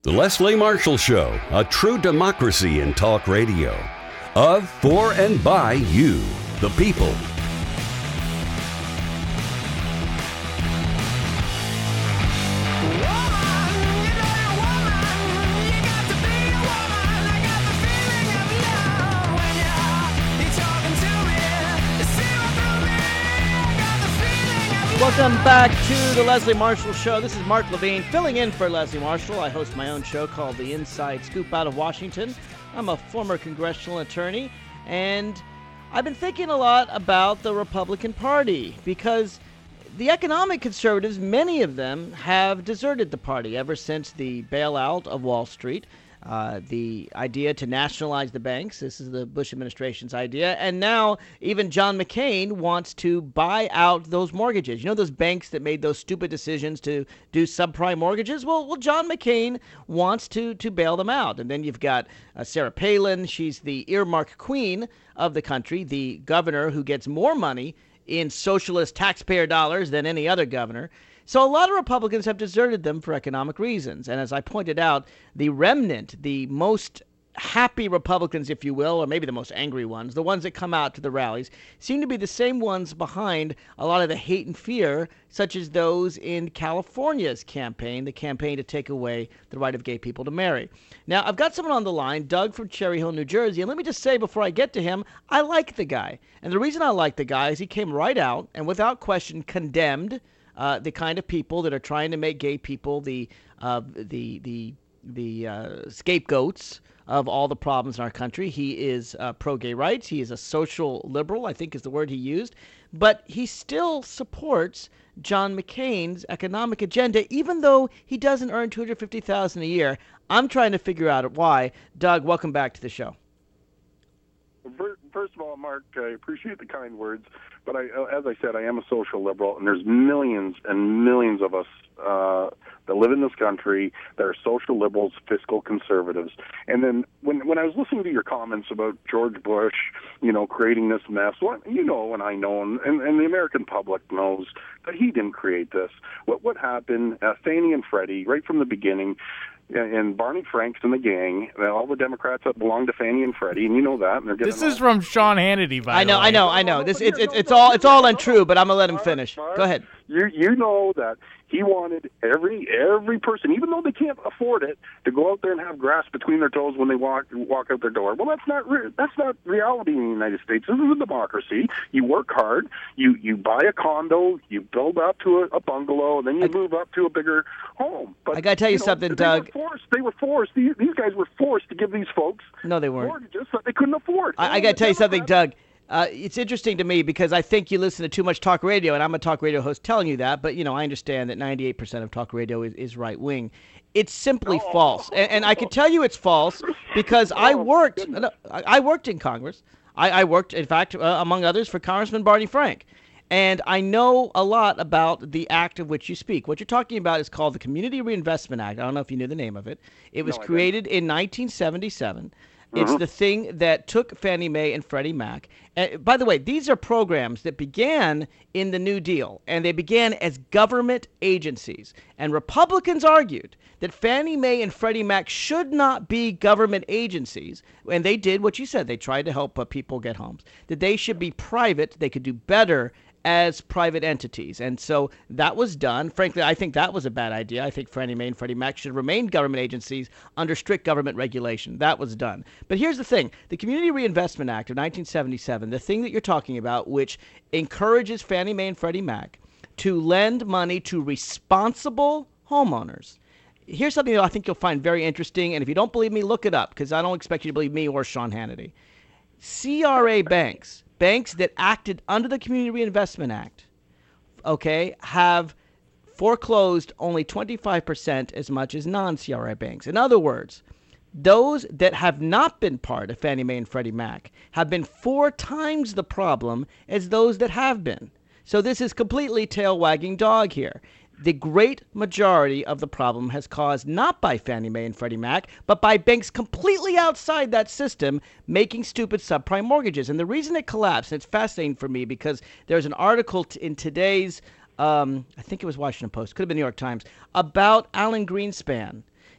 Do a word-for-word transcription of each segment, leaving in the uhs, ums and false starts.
The Leslie Marshall Show, a true democracy in talk radio. Of, for, and by you, the people. Welcome back to the Leslie Marshall Show. This is Mark Levine filling in for Leslie Marshall. I host my own show called The Inside Scoop out of Washington. I'm a former congressional attorney, and I've been thinking a lot about the Republican Party because the economic conservatives, many of them, have deserted the party ever since the bailout of Wall Street. Uh, the idea to nationalize the banks. This is the Bush administration's idea. And now even John McCain wants to buy out those mortgages. You know those banks that made those stupid decisions to do subprime mortgages? Well, well John McCain wants to to bail them out. And then you've got uh, Sarah Palin. She's the earmark queen of the country, the governor who gets more money in socialist taxpayer dollars than any other governor. So a lot of Republicans have deserted them for economic reasons. And as I pointed out, the remnant, the most happy Republicans, if you will, or maybe the most angry ones, the ones that come out to the rallies, seem to be the same ones behind a lot of the hate and fear, such as those in California's campaign, the campaign to take away the right of gay people to marry. Now, I've got someone on the line, Doug from Cherry Hill, New Jersey, and let me just say before I get to him, I like the guy. And the reason I like the guy is he came right out and without question condemned Uh, the kind of people that are trying to make gay people the uh, the the the uh, scapegoats of all the problems in our country. He is uh, pro-gay rights. He is a social liberal, I think is the word he used. But he still supports John McCain's economic agenda, even though he doesn't earn two hundred fifty thousand dollars a year. I'm trying to figure out why. Doug, welcome back to the show. First of all, Mark, I appreciate the kind words, but I, as I said, I am a social liberal, and there's millions and millions of us uh, that live in this country that are social liberals, fiscal conservatives. And then when when I was listening to your comments about George Bush, you know, creating this mess, well, you know, and I know, and, and the American public knows that he didn't create this. What what happened? Uh, Fannie and Freddie, right from the beginning. And Barney Franks and the gang, all the Democrats that belong to Fannie and Freddie, and you know that. And they're this is from Sean Hannity, by I know, the way. I know, I know. This it's it's, it's all it's all untrue, but I'm gonna let him finish. Go ahead. You you know that he wanted every every person, even though they can't afford it, to go out there and have grass between their toes when they walk walk out their door. Well, that's not re- that's not reality in the United States. This is a democracy. You work hard. You you buy a condo. You build up to a, a bungalow, and then you I, move up to a bigger home. But I gotta tell you, you know, something, they Doug. Were forced, they were forced. These, these guys were forced to give these folks no, they weren't. mortgages that they couldn't afford. I, I gotta tell you something, Doug. Uh, it's interesting to me because I think you listen to too much talk radio, and I'm a talk radio host telling you that, but, you know, I understand that ninety-eight percent of talk radio is, is right-wing. It's simply oh. false. And, and I can tell you it's false because oh, I worked goodness. I worked in Congress. I, I worked, in fact, uh, among others, for Congressman Barney Frank. And I know a lot about the act of which you speak. What you're talking about is called the Community Reinvestment Act. I don't know if you knew the name of it. It was no, created in nineteen seventy-seven. It's the thing that took Fannie Mae and Freddie Mac. And by the way, these are programs that began in the New Deal, and they began as government agencies. And Republicans argued that Fannie Mae and Freddie Mac should not be government agencies. And they did what you said. They tried to help uh, people get homes. That they should be private. They could do better as private entities. And so that was done. Frankly, I think that was a bad idea. I think Fannie Mae and Freddie Mac should remain government agencies under strict government regulation. That was done. But here's the thing. The Community Reinvestment Act of nineteen seventy-seven, the thing that you're talking about, which encourages Fannie Mae and Freddie Mac to lend money to responsible homeowners. Here's something that I think you'll find very interesting. And if you don't believe me, look it up, because I don't expect you to believe me or Sean Hannity. C R A banks, banks that acted under the Community Reinvestment Act, okay, have foreclosed only twenty-five percent as much as non-C R A banks. In other words, those that have not been part of Fannie Mae and Freddie Mac have been four times the problem as those that have been. So this is completely tail-wagging dog here. The great majority of the problem has caused not by Fannie Mae and Freddie Mac, but by banks completely outside that system making stupid subprime mortgages. And the reason it collapsed, and it's fascinating for me because there's an article t- in today's, um, I think it was Washington Post, could have been New York Times, about Alan Greenspan.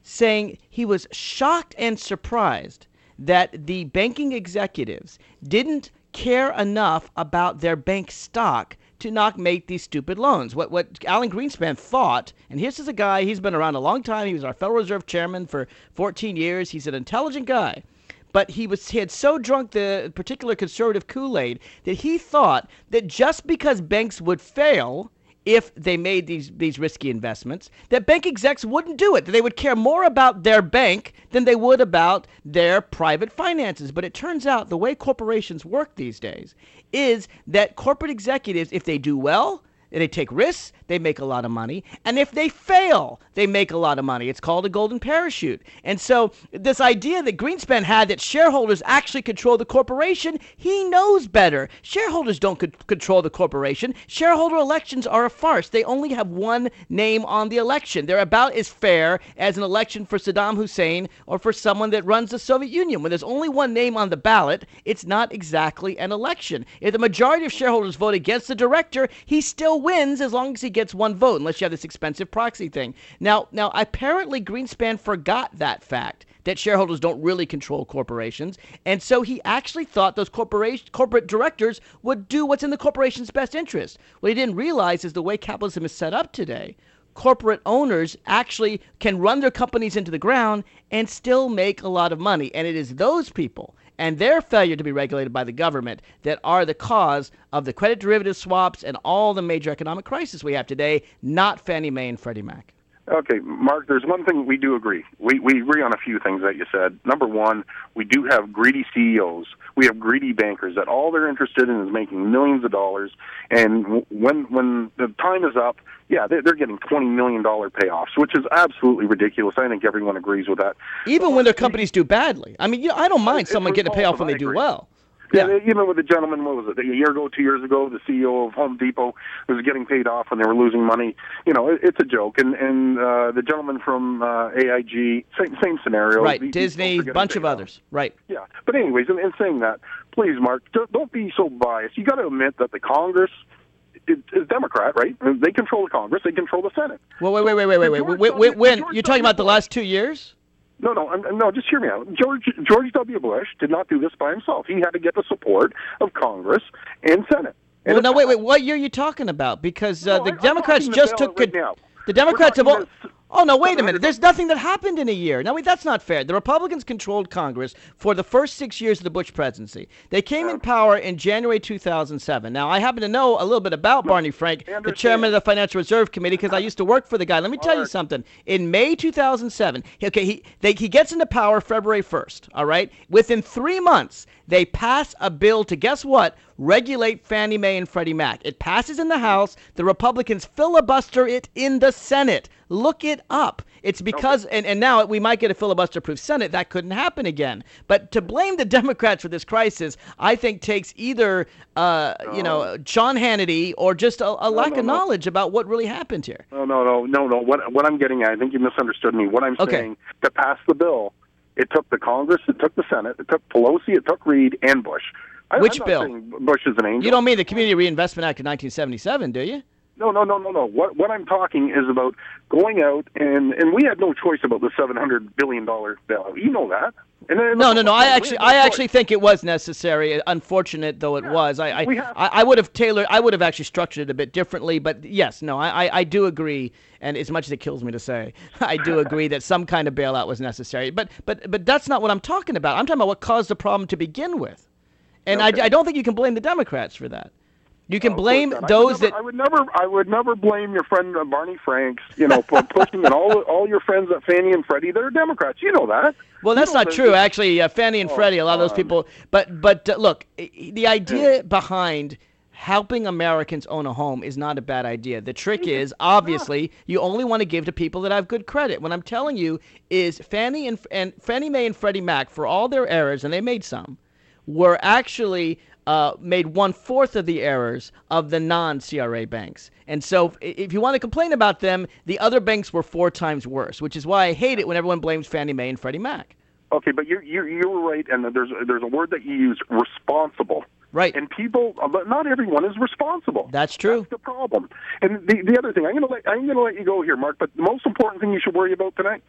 saying he was shocked and surprised that the banking executives didn't care enough about their bank stock to not make these stupid loans. What what Alan Greenspan thought, and this is a guy, he's been around a long time. He was our Federal Reserve chairman for fourteen years. He's an intelligent guy. But he was he had so drunk the particular conservative Kool-Aid that he thought that just because banks would fail if they made these these risky investments, that bank execs wouldn't do it, that they would care more about their bank than they would about their private finances. But it turns out the way corporations work these days is that corporate executives, if they do well, they take risks, they make a lot of money. And if they fail, they make a lot of money. It's called a golden parachute. And so this idea that Greenspan had that shareholders actually control the corporation, he knows better. Shareholders don't c- control the corporation. Shareholder elections are a farce. They only have one name on the election. They're about as fair as an election for Saddam Hussein or for someone that runs the Soviet Union. When there's only one name on the ballot, it's not exactly an election. If the majority of shareholders vote against the director, he still wins as long as he gets one vote, unless you have this expensive proxy thing. Now, now apparently Greenspan forgot that fact, that shareholders don't really control corporations, and so he actually thought those corporation corporate directors would do what's in the corporation's best interest. What he didn't realize is the way capitalism is set up today, corporate owners actually can run their companies into the ground and still make a lot of money, and it is those people and their failure to be regulated by the government that are the cause of the credit derivative swaps and all the major economic crisis we have today, not Fannie Mae and Freddie Mac. Okay, Mark, there's one thing we do agree. We we agree on a few things that you said. Number one, we do have greedy C E Os. We have greedy bankers that all they're interested in is making millions of dollars. And when when the time is up, yeah, they're, they're getting twenty million dollars payoffs, which is absolutely ridiculous. I think everyone agrees with that. Even but when their companies do badly. I mean, you know, I don't mind someone getting a payoff when they do well. Yeah, yeah, even with the gentleman, what was it, a year ago, two years ago, the C E O of Home Depot was getting paid off when they were losing money. You know, it, it's a joke. And and uh, the gentleman from uh, A I G, same, same scenario. Right, These Disney, bunch of others. Off. Right. Yeah, but anyways, in, in saying that, please, Mark, don't, don't be so biased. You got to admit that the Congress is, is Democrat, right? They control the Congress. They control the Senate. Well, wait, wait, wait, wait, wait, wait. wait, wait when you're talking about the last two years? No, no, no. Just hear me out. George George W. Bush did not do this by himself. He had to get the support of Congress and Senate. And well, now wait, wait. What year are you talking about? Because uh, no, the I, Democrats just took right now. The Democrats have. All, oh no! Wait a minute. minute. There's nothing that happened in a year. Now wait, that's not fair. The Republicans controlled Congress for the first six years of the Bush presidency. They came in power in January two thousand seven. Now I happen to know a little bit about Barney Frank, the chairman of the Financial Reserve Committee, because I used to work for the guy. Let me tell you something. In May two thousand seven, okay, he they, he gets into power February first. All right. Within three months, they pass a bill to, guess what, regulate Fannie Mae and Freddie Mac. It passes in the House. The Republicans filibuster it in the Senate. Look it up. It's because, okay. and, and now we might get a filibuster-proof Senate. That couldn't happen again. But to blame the Democrats for this crisis, I think takes either, uh, no. you know, Sean Hannity or just a, a no, lack no, of no. knowledge about what really happened here. No, no, no, no, no. What, what I'm getting at, I think you misunderstood me. What I'm okay. saying, to pass the bill, it took the Congress, it took the Senate, it took Pelosi, it took Reid, and Bush. I, Which I'm not bill? saying Bush is an angel. You don't mean the Community Reinvestment Act of nineteen seventy-seven, do you? No, no, no, no, no. What what I'm talking is about going out, and, and we had no choice about the seven hundred billion dollars bailout. You know that. And then, no, no, no. I actually, no I actually think it was necessary. Unfortunate though it yeah, was, I, I, have, I, I would have tailored. I would have actually structured it a bit differently. But yes, no, I, I, I do agree. And as much as it kills me to say, I do agree that some kind of bailout was necessary. But, but, but that's not what I'm talking about. I'm talking about what caused the problem to begin with. And okay. I, I don't think you can blame the Democrats for that. You can no, blame those never, that I would never. I would never blame your friend uh, Barney Franks. You know, for pushing and all all your friends at Fannie and Freddie. They're Democrats. You know that. Well, that's you know not true. Actually, uh, Fannie and oh, Freddie, a lot of those um, people. But but uh, look, the idea behind helping Americans own a home is not a bad idea. The trick is, obviously, you only want to give to people that have good credit. What I'm telling you is Fannie and and Fannie Mae and Freddie Mac, for all their errors, and they made some, were actually uh, made one-fourth of the errors of the non-C R A banks. And so if you want to complain about them, the other banks were four times worse, which is why I hate it when everyone blames Fannie Mae and Freddie Mac. Okay, but you're, you're, you're right, and there's, there's a word that you use, responsible. Right. And people, but not everyone is responsible. That's true. That's the problem. And the the other thing, I'm going to let I'm going to let you go here, Mark. But the most important thing you should worry about tonight,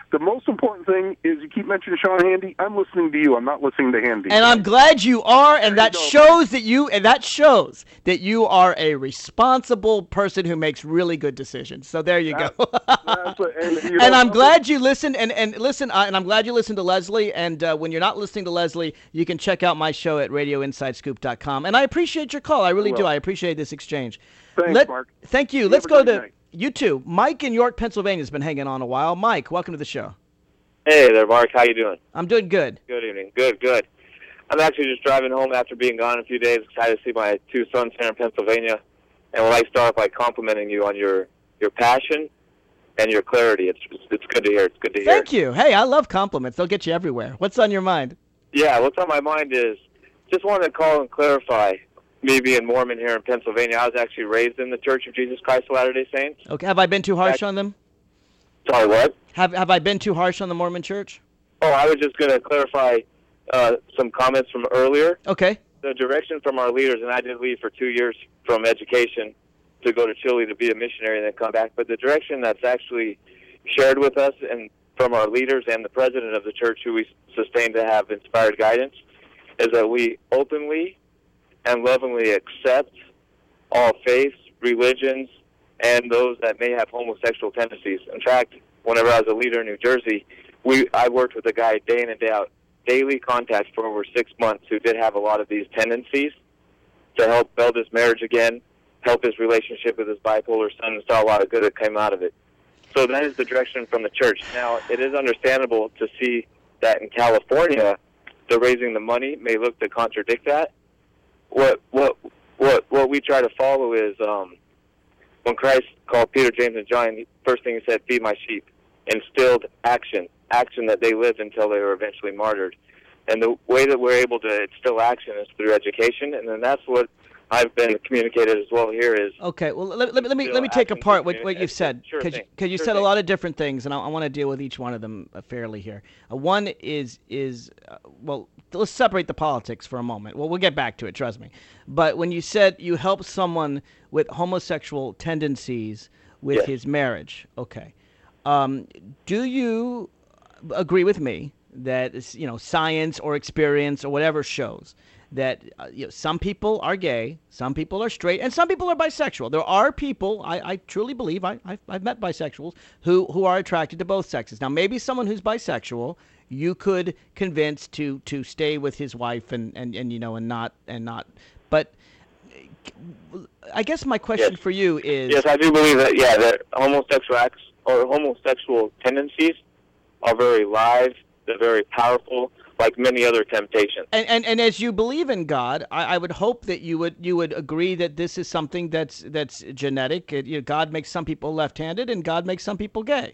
The most important thing is you keep mentioning Sean Hannity. I'm listening to you. I'm not listening to Hannity. And I'm glad you are, and that No. shows that you and that shows that you are a responsible person who makes really good decisions. So there you That- go. That's what- and, you And know, I'm glad you listened. And, and listen, uh, and I'm glad you listened to Leslie. And uh, when you're not listening to Leslie, you can check out my show at radio inside scoop dot com. And I appreciate your call. I really do. will. I appreciate this exchange. Thanks, Let- Mark. Thank you. You Let's have a go great to night. you too. Mike in York, Pennsylvania has been hanging on a while. Mike, welcome to the show. Hey there, Mark. How you doing? I'm doing good. Good evening. Good, good. I'm actually just driving home after being gone a few days. Excited to see my two sons here in Pennsylvania. And would like to start by complimenting you on your, your passion and your clarity. It's it's good to hear. It's good to hear. Thank you. Hey, I love compliments. They'll get you everywhere. What's on your mind? Yeah, what's on my mind is just wanted to call and clarify. Me being Mormon here in Pennsylvania, I was actually raised in the Church of Jesus Christ of Latter-day Saints. Okay. Have I been too harsh Back- on them? Sorry, what? Have Have I been too harsh on the Mormon Church? Oh, I was just going to clarify uh, some comments from earlier. Okay. The direction from our leaders, and I did leave for two years from education to go to Chile to be a missionary and then come back, but the direction that's actually shared with us and from our leaders and the president of the church, who we sustain to have inspired guidance, is that we openly and lovingly accept all faiths, religions, and those that may have homosexual tendencies. In fact, whenever I was a leader in New Jersey, we I worked with a guy day in and day out, daily contact for over six months who did have a lot of these tendencies, to help build his marriage again, help his relationship with his bipolar son, and saw a lot of good that came out of it. So that is the direction from the church. Now, it is understandable to see that in California, the raising the money may look to contradict that. What what what what we try to follow is um, when Christ called Peter, James, and John, the first thing he said, "Feed my sheep," instilled action, action that they lived until they were eventually martyred. And the way that we're able to instill action is through education, and then that's what I've been communicated as well here is. Okay. Well, let, let, let me Still let me take acting apart what, community- what you've said Sure because thing. you Sure said a thing. lot of different things, and I, I want to deal with each one of them uh, fairly here. Uh, one is is uh, well, let's separate the politics for a moment. Well, we'll get back to it. Trust me. But when you said you help someone with homosexual tendencies with Yes. his marriage, okay, um, do you agree with me that you know science or experience or whatever shows that uh, you know, some people are gay, some people are straight, and some people are bisexual. There are people, I, I truly believe, I, I've, I've met bisexuals, who, who are attracted to both sexes. Now, maybe someone who's bisexual, you could convince to, to stay with his wife and, and, and, you know, and not, and not, but I guess my question Yes. for you is... Yes, I do believe that, yeah, that homosexual acts or homosexual tendencies are very live, they're very powerful, like many other temptations. And, and and as you believe in God, I, I would hope that you would you would agree that this is something that's that's genetic. It, you know, God makes some people left-handed, and God makes some people gay.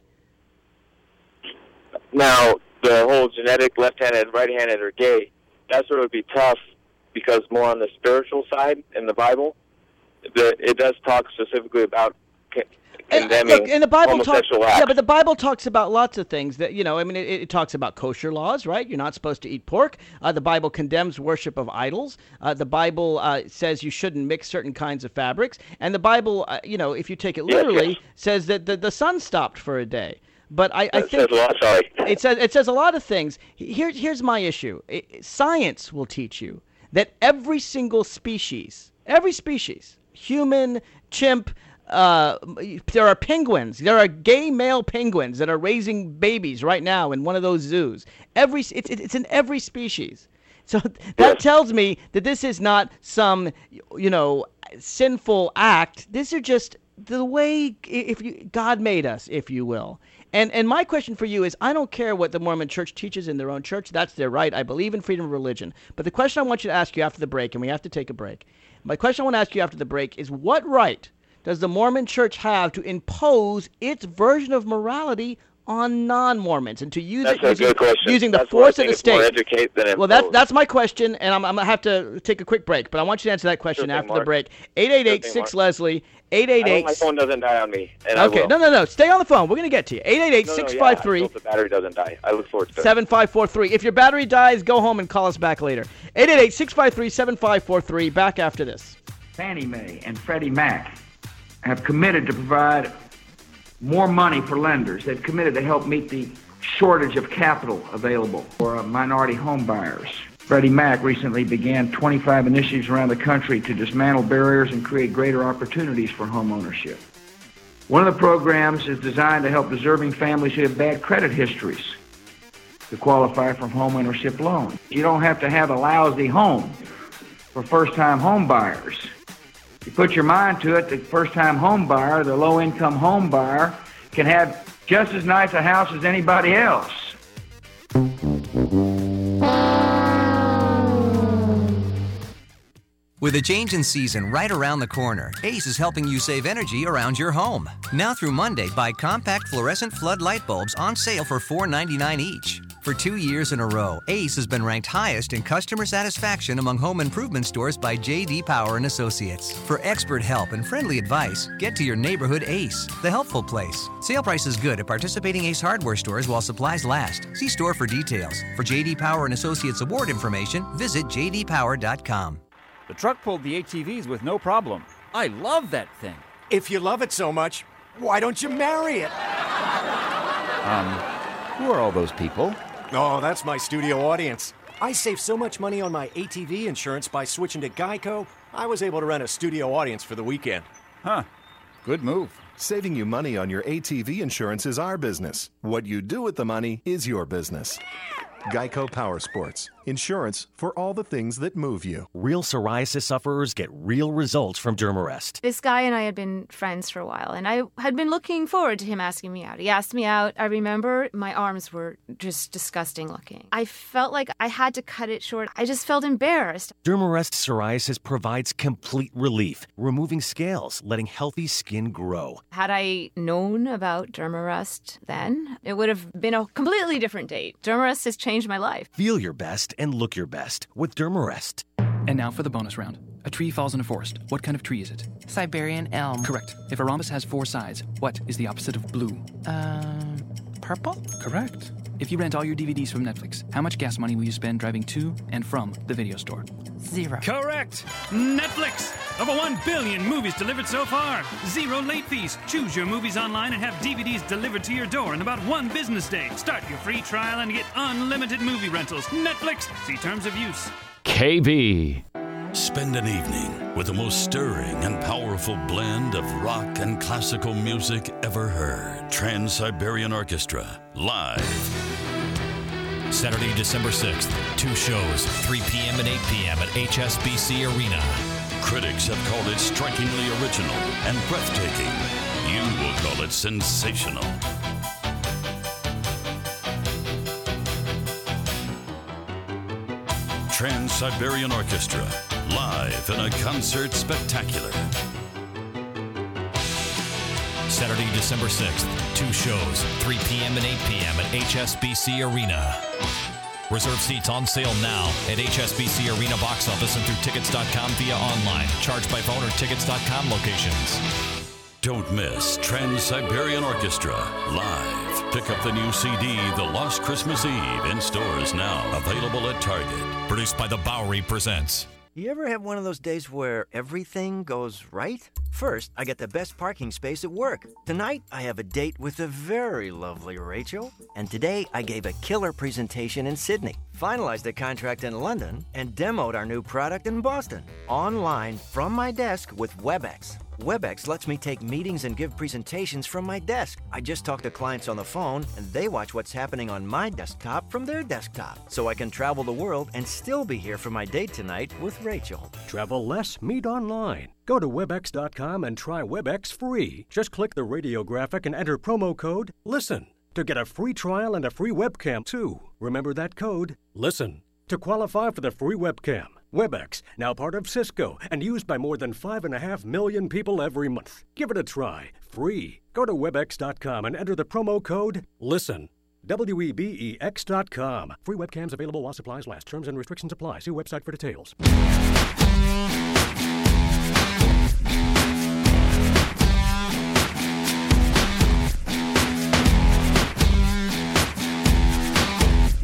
Now, the whole genetic left-handed, right-handed, or gay, that's where it would be tough because more on the spiritual side in the Bible, the, it does talk specifically about c- And, uh, condemning look, and the Bible talks. homosexual acts. Yeah, but the Bible talks about lots of things that you know. I mean, it, it talks about kosher laws, right? You're not supposed to eat pork. Uh, the Bible condemns worship of idols. Uh, the Bible uh, says you shouldn't mix certain kinds of fabrics. And the Bible, uh, you know, if you take it Yes, literally, yes. says that the, the sun stopped for a day. But I, I That think says a lot, sorry. it says it says a lot of things. Here, here's my issue. It, science will teach you that every single species, every species, human, chimp, uh, there are penguins. There are gay male penguins that are raising babies right now in one of those zoos. Every it's it's in every species. So that Yes. tells me that this is not some, you know, sinful act. These are just the way if you God made us, if you will. And and my question for you is, I don't care what the Mormon Church teaches in their own church. That's their right. I believe in freedom of religion. But the question I want you to ask you after the break, and we have to take a break. My question I want to ask you after the break is, what right does the Mormon Church have to impose its version of morality on non-Mormons and to use That's it a using, good question. using the That's why I force of think the it's more state? educate than Well, that's impose. that's my question, and I'm, I'm gonna have to take a quick break. But I want you to answer that question Sure thing, after the Mark. break. eight eight eight, Sure thing, six Mark. Leslie. eight I eight hope eight. my phone doesn't die on me, and I Okay, will. no, no, no. Stay on the phone. We're gonna get to you. eight eight eight, No, no, six yeah, five I three, hope the battery doesn't die. I look forward to it. seven five four three. If your battery dies, go home and call us back later. eight eight eight, six five three, seven five four three. Back after this. Fannie Mae and Freddie Mac have committed to provide more money for lenders. They've committed to help meet the shortage of capital available for minority home buyers. Freddie Mac recently began twenty-five initiatives around the country to dismantle barriers and create greater opportunities for home ownership. One of the programs is designed to help deserving families who have bad credit histories to qualify for home ownership loans. You don't have to have a lousy home for first-time home buyers. You put your mind to it, the first-time home buyer, the low-income home buyer, can have just as nice a house as anybody else. With a change in season right around the corner, Ace is helping you save energy around your home. Now through Monday, buy compact fluorescent flood light bulbs on sale for four ninety-nine each. For two years in a row, Ace has been ranked highest in customer satisfaction among home improvement stores by J D Power and Associates. For expert help and friendly advice, get to your neighborhood Ace, the helpful place. Sale price is good at participating Ace hardware stores while supplies last. See store for details. For J D Power and Associates award information, visit j d power dot com. The truck pulled the A T Vs with no problem. I love that thing. If you love it so much, why don't you marry it? Um, who are all those people? Oh, that's my studio audience. I saved so much money on my A T V insurance by switching to Geico, I was able to rent a studio audience for the weekend. Huh. Good move. Saving you money on your A T V insurance is our business. What you do with the money is your business. Geico Power Sports. Insurance for all the things that move you. Real psoriasis sufferers get real results from Dermarest. This guy and I had been friends for a while, and I had been looking forward to him asking me out. He asked me out. I remember my arms were just disgusting looking. I felt like I had to cut it short. I just felt embarrassed. Dermarest Psoriasis provides complete relief, removing scales, letting healthy skin grow. Had I known about Dermarest then, it would have been a completely different date. Dermarest has changed my life. Feel your best and look your best with Dermarest. And now for the bonus round. A tree falls in a forest. What kind of tree is it? Siberian elm. Correct. If a rhombus has four sides, what is the opposite of blue? Um, purple? Correct. If you rent all your D V Ds from Netflix, how much gas money will you spend driving to and from the video store? Zero. Correct. Netflix. Over one billion movies delivered so far. Zero late fees. Choose your movies online and have D V Ds delivered to your door in about one business day. Start your free trial and get unlimited movie rentals. Netflix. See terms of use. K B. Spend an evening with the most stirring and powerful blend of rock and classical music ever heard. Trans-Siberian Orchestra, live. Saturday, December sixth, two shows, three p.m. and eight p.m. at H S B C Arena. Critics have called it strikingly original and breathtaking. You will call it sensational. Trans-Siberian Orchestra, live in a concert spectacular. Saturday, December sixth, two shows, three p.m. and eight p.m. at H S B C Arena. Reserve seats on sale now at H S B C Arena box office and through tickets dot com via online. Charged by phone or tickets dot com locations. Don't miss Trans-Siberian Orchestra, live. Pick up the new C D, The Lost Christmas Eve, in stores now. Available at Target. Produced by The Bowery Presents. You ever have one of those days where everything goes right? First, I get the best parking space at work. Tonight, I have a date with the very lovely Rachel. And today, I gave a killer presentation in Sydney, finalized a contract in London, and demoed our new product in Boston. Online, from my desk with WebEx. WebEx lets me take meetings and give presentations from my desk. I just talk to clients on the phone, and they watch what's happening on my desktop from their desktop. So I can travel the world and still be here for my date tonight with Rachel. Travel less, meet online. Go to webex dot com and try WebEx free. Just click the radio graphic and enter promo code LISTEN to get a free trial and a free webcam, too. Remember that code, LISTEN, to qualify for the free webcam. WebEx, now part of Cisco and used by more than five and a half million people every month. Give it a try, free. Go to webex dot com and enter the promo code LISTEN. W E B E X dot com. Free webcams available while supplies last. Terms and restrictions apply. See website for details.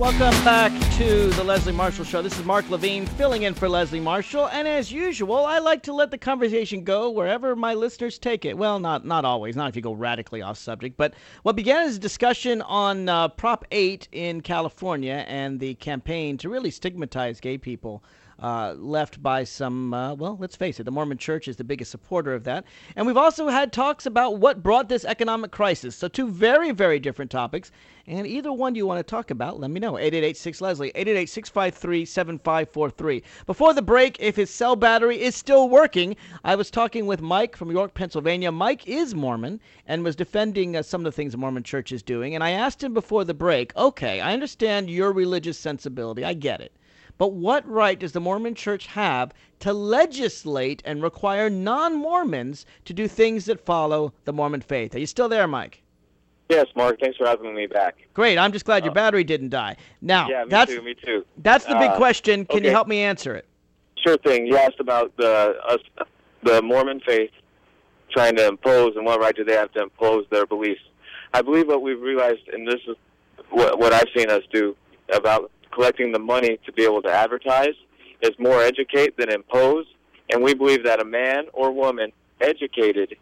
Welcome back to the Leslie Marshall Show. This is Mark Levine filling in for Leslie Marshall. And as usual, I like to let the conversation go wherever my listeners take it. Well, not not always, not if you go radically off subject. But what began as a discussion on uh, Prop eight in California and the campaign to really stigmatize gay people Uh, left by some, uh, well, let's face it, the Mormon Church is the biggest supporter of that. And we've also had talks about what brought this economic crisis. So two very, very different topics. And either one you want to talk about, let me know. eight eight eight six Leslie, eight eight eight six five three seven five four three. Before the break, if his cell battery is still working, I was talking with Mike from York, Pennsylvania. Mike is Mormon and was defending uh, some of the things the Mormon Church is doing. And I asked him before the break, okay, I understand your religious sensibility. I get it. But what right does the Mormon Church have to legislate and require non-Mormons to do things that follow the Mormon faith? Are you still there, Mike? Yes, Mark. Thanks for having me back. Great. I'm just glad your battery didn't die. Now, yeah, me that's, too, me too. That's the big Uh, question. Can okay. you help me answer it? Sure thing. You asked about the us, the Mormon faith trying to impose, and what right do they have to impose their beliefs. I believe what we've realized, and this is what, what I've seen us do about collecting the money to be able to advertise, is more educate than impose. And we believe that a man or woman educated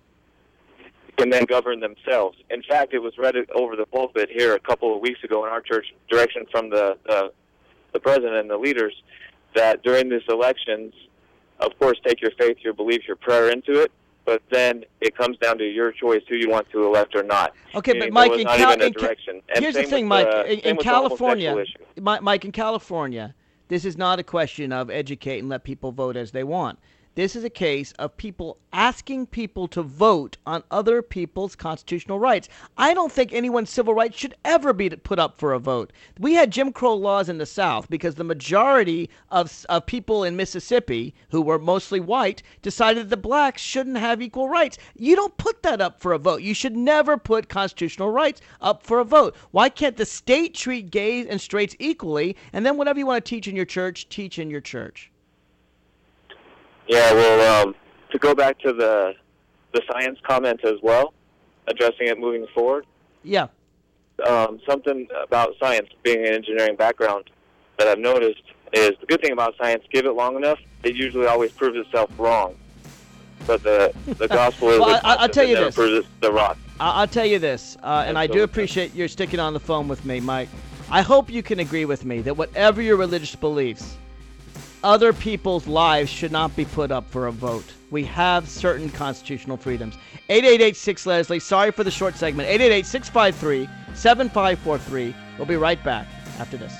can then govern themselves. In fact, it was read over the pulpit here a couple of weeks ago in our church, direction from the uh, the president and the leaders, that during these elections, of course, take your faith, your belief, your prayer into it, but then it comes down to your choice who you want to elect or not. Okay, You but know, Mike, it's in, not Cal- even a in Ca- direction. And here's the same thing, with Mike. the- in same in with the California, homosexual issue. Mi- Mike, in California, this is not a question of educate and let people vote as they want. This is a case of people asking people to vote on other people's constitutional rights. I don't think anyone's civil rights should ever be put up for a vote. We had Jim Crow laws in the South because the majority of, of people in Mississippi, who were mostly white, decided that blacks shouldn't have equal rights. You don't put that up for a vote. You should never put constitutional rights up for a vote. Why can't the state treat gays and straights equally, and then whatever you want to teach in your church, teach in your church? Yeah, well, um, to go back to the the science comment as well, addressing it moving forward. Yeah. Um, something about science, being an engineering background, that I've noticed is the good thing about science, give it long enough, it usually always proves itself wrong. But the the gospel is Well, a I- I'll tell you that never this. proves it the rock. I- I'll tell you this, uh, and I do appreciate your sticking on the phone with me, Mike. I hope you can agree with me that whatever your religious beliefs, other people's lives should not be put up for a vote. We have certain constitutional freedoms. eight eight eight six Leslie, sorry for the short segment. eight eight eight six five three seven five four three. We'll be right back after this.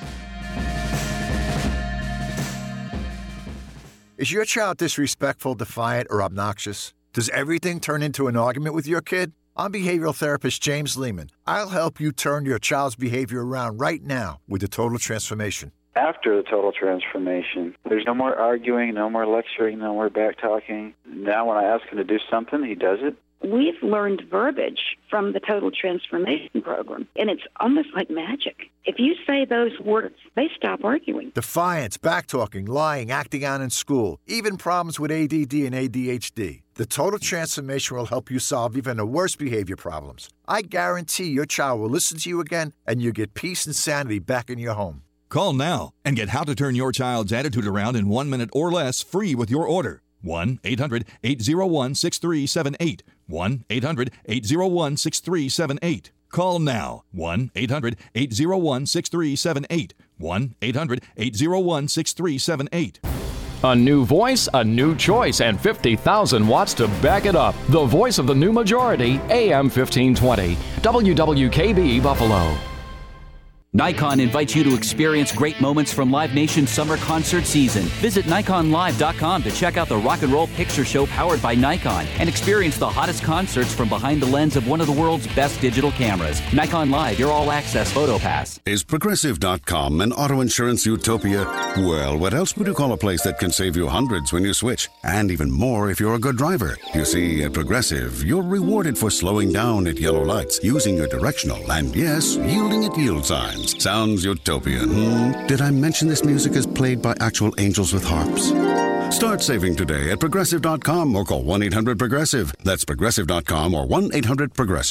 Is your child disrespectful, defiant, or obnoxious? Does everything turn into an argument with your kid? I'm behavioral therapist James Lehman. I'll help you turn your child's behavior around right now with the Total Transformation. After the total transformation, there's no more arguing, no more lecturing, no more back-talking. Now when I ask him to do something, he does it. We've learned verbiage from the Total Transformation Program, and it's almost like magic. If you say those words, they stop arguing. Defiance, backtalking, lying, acting out in school, even problems with A D D and A D H D. The Total Transformation will help you solve even the worst behavior problems. I guarantee your child will listen to you again, and you get peace and sanity back in your home. Call now and get how to turn your child's attitude around in one minute or less free with your order. one eight hundred eight oh one six three seven eight. one eight hundred eight oh one six three seven eight. Call now. one eight hundred eight oh one six three seven eight. one eight hundred eight oh one six three seven eight. A new voice, a new choice, and fifty thousand watts to back it up. The voice of the new majority, A M fifteen twenty. W W K B Buffalo. Nikon invites you to experience great moments from Live Nation's summer concert season. Visit Nikon Live dot com to check out the Rock and Roll Picture Show powered by Nikon and experience the hottest concerts from behind the lens of one of the world's best digital cameras. Nikon Live, your all-access photo pass. Is Progressive dot com an auto insurance utopia? Well, what else would you call a place that can save you hundreds when you switch? And even more if you're a good driver. You see, at Progressive, you're rewarded for slowing down at yellow lights, using your directional, and yes, yielding at yield signs. Sounds utopian, hmm? Did I mention this music is played by actual angels with harps? Start saving today at Progressive dot com or call one eight hundred progressive. That's Progressive dot com or one eight hundred progressive.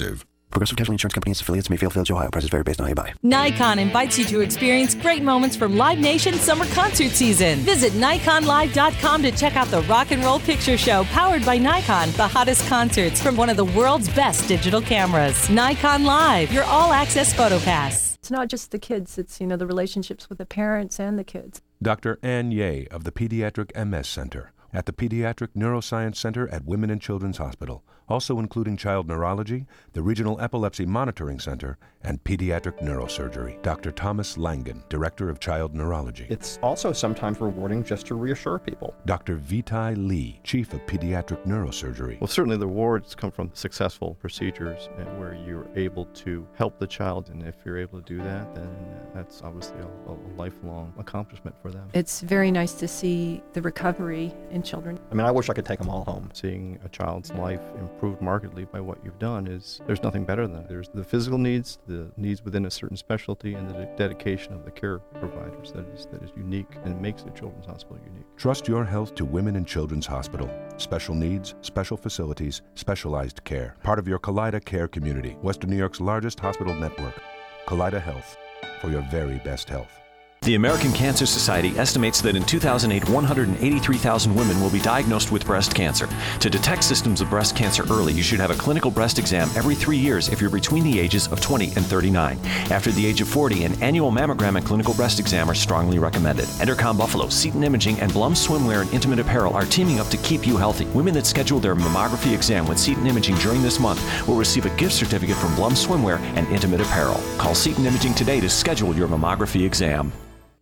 Progressive Casualty Insurance Company and its affiliates, Mayfield Village, Ohio. Prices vary based on how you buy. Nikon invites you to experience great moments from Live Nation summer concert season. Visit Nikon Live dot com to check out the Rock and Roll Picture Show powered by Nikon, the hottest concerts from one of the world's best digital cameras. Nikon Live, your all-access photo pass. It's not just the kids, it's, you know, the relationships with the parents and the kids. Doctor Ann Ye of the Pediatric M S Center at the Pediatric Neuroscience Center at Women and Children's Hospital, also including child neurology, the Regional Epilepsy Monitoring Center, and pediatric neurosurgery. Doctor Thomas Langen, Director of Child Neurology. It's also sometimes rewarding just to reassure people. Doctor Vitai Lee, Chief of Pediatric Neurosurgery. Well, certainly the rewards come from successful procedures where you're able to help the child, and if you're able to do that, then that's obviously a, a lifelong accomplishment for them. It's very nice to see the recovery in children. I mean, I wish I could take them all home. Seeing a child's life improved markedly by what you've done is, there's nothing better than that. There's the physical needs, the needs within a certain specialty, and the de- dedication of the care providers that is that is unique and makes the Children's Hospital unique. Trust your health to Women and Children's Hospital. Special needs, special facilities, specialized care. Part of your Kaleida Care community, Western New York's largest hospital network. Kaleida Health, for your very best health. The American Cancer Society estimates that in two thousand eight, one hundred eighty-three thousand women will be diagnosed with breast cancer. To detect symptoms of breast cancer early, you should have a clinical breast exam every three years if you're between the ages of twenty and thirty-nine. After the age of forty, an annual mammogram and clinical breast exam are strongly recommended. Entercom Buffalo, Seton Imaging, and Blum Swimwear and Intimate Apparel are teaming up to keep you healthy. Women that schedule their mammography exam with Seton Imaging during this month will receive a gift certificate from Blum Swimwear and Intimate Apparel. Call Seton Imaging today to schedule your mammography exam.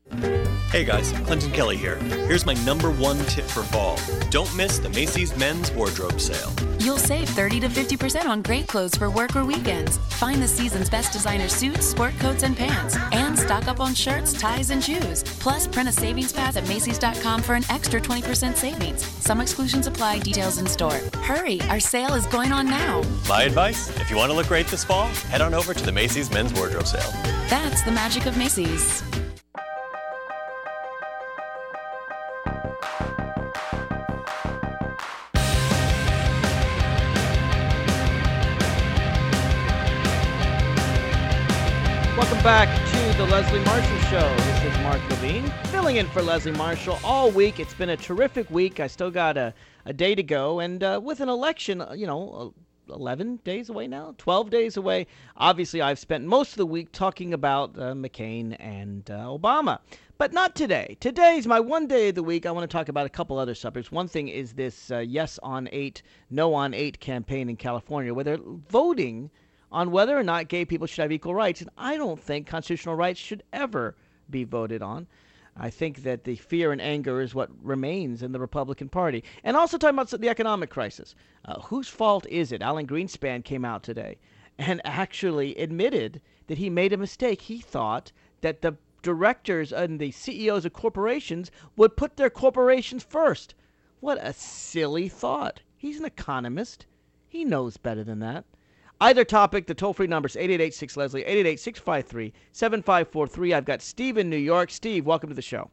Hey guys, Clinton Kelly here. Here's my number one tip for fall. Don't miss the Macy's Men's Wardrobe Sale. You'll save thirty to fifty percent on great clothes for work or weekends. Find the season's best designer suits, sport coats, and pants. And stock up on shirts, ties, and shoes. Plus, print a savings pass at Macy's dot com for an extra twenty percent savings. Some exclusions apply, details in store. Hurry, our sale is going on now. My advice, if you want to look great this fall, head on over to the Macy's Men's Wardrobe Sale. That's the magic of Macy's. Welcome back to the Leslie Marshall Show. This is Mark Levine, filling in for Leslie Marshall all week. It's been a terrific week. I still got a, a day to go. And uh, with an election, you know, eleven days away now, twelve days away, obviously I've spent most of the week talking about uh, McCain and uh, Obama. But not today. Today's my one day of the week. I want to talk about a couple other subjects. One thing is this uh, yes on eight, no on eight campaign in California, where they're voting on whether or not gay people should have equal rights. And I don't think constitutional rights should ever be voted on. I think that the fear and anger is what remains in the Republican Party. And also talking about the economic crisis. Uh, whose fault is it? Alan Greenspan came out today and actually admitted that he made a mistake. He thought that the directors and the C E Os of corporations would put their corporations first. What a silly thought. He's an economist. He knows better than that. Either topic, the toll-free number is eight eight eight six Leslie, eight eight eight, six five three, seven five four three. I've got Steve in New York. Steve, welcome to the show.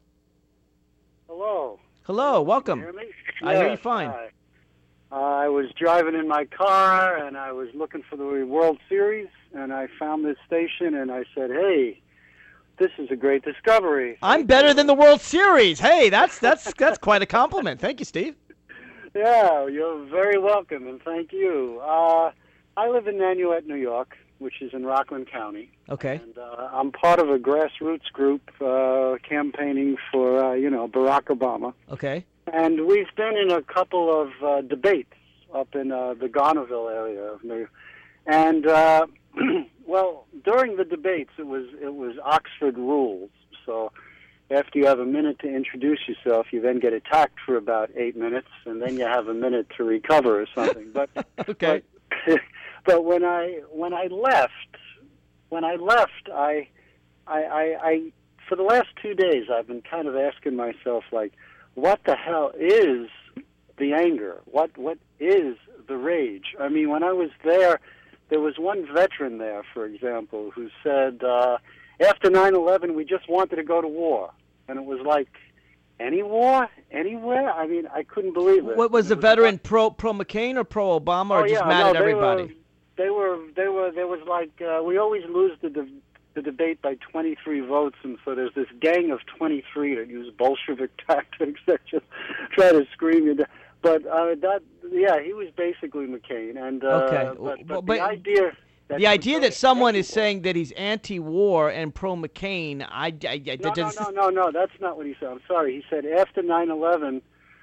Hello. Hello, welcome. Can you hear me? I yes, hear you fine. Hi. Uh, I was driving in my car, and I was looking for the World Series, and I found this station, and I said, hey, this is a great discovery. I'm better than the World Series. Hey, that's that's that's quite a compliment. Thank you, Steve. Yeah, you're very welcome, and thank you. Uh, I live in Nanuet, New York, which is in Rockland County. Okay. And uh, I'm part of a grassroots group uh, campaigning for, uh, you know, Barack Obama. Okay. And we've been in a couple of uh, debates up in uh, the Garnerville area of New York. And, uh, well, during the debates, it was it was Oxford rules. So after you have a minute to introduce yourself, you then get attacked for about eight minutes, and then you have a minute to recover or something. But okay. But, But when I when I left, when I left, I, I, I, I, for the last two days, I've been kind of asking myself, like, what the hell is the anger? What what is the rage? I mean, when I was there, there was one veteran there, for example, who said, uh, after nine eleven, we just wanted to go to war, and it was like, any war, anywhere? I mean, I couldn't believe it. What was the veteran, pro pro McCain or pro Obama, or oh, just yeah, mad no, at everybody? Were, they were they were there was like uh, we always lose the de- the debate by twenty-three votes, and so there's this gang of twenty-three that use Bolshevik tactics that just try to scream you down. But uh, that yeah, he was basically McCain, and uh, Okay. but, Well, but, but the idea. That The idea that someone is saying that he's anti-war and pro-McCain, I, I, I No, that no, does- no, no, no, that's not what he said. I'm sorry. He said after nine eleven,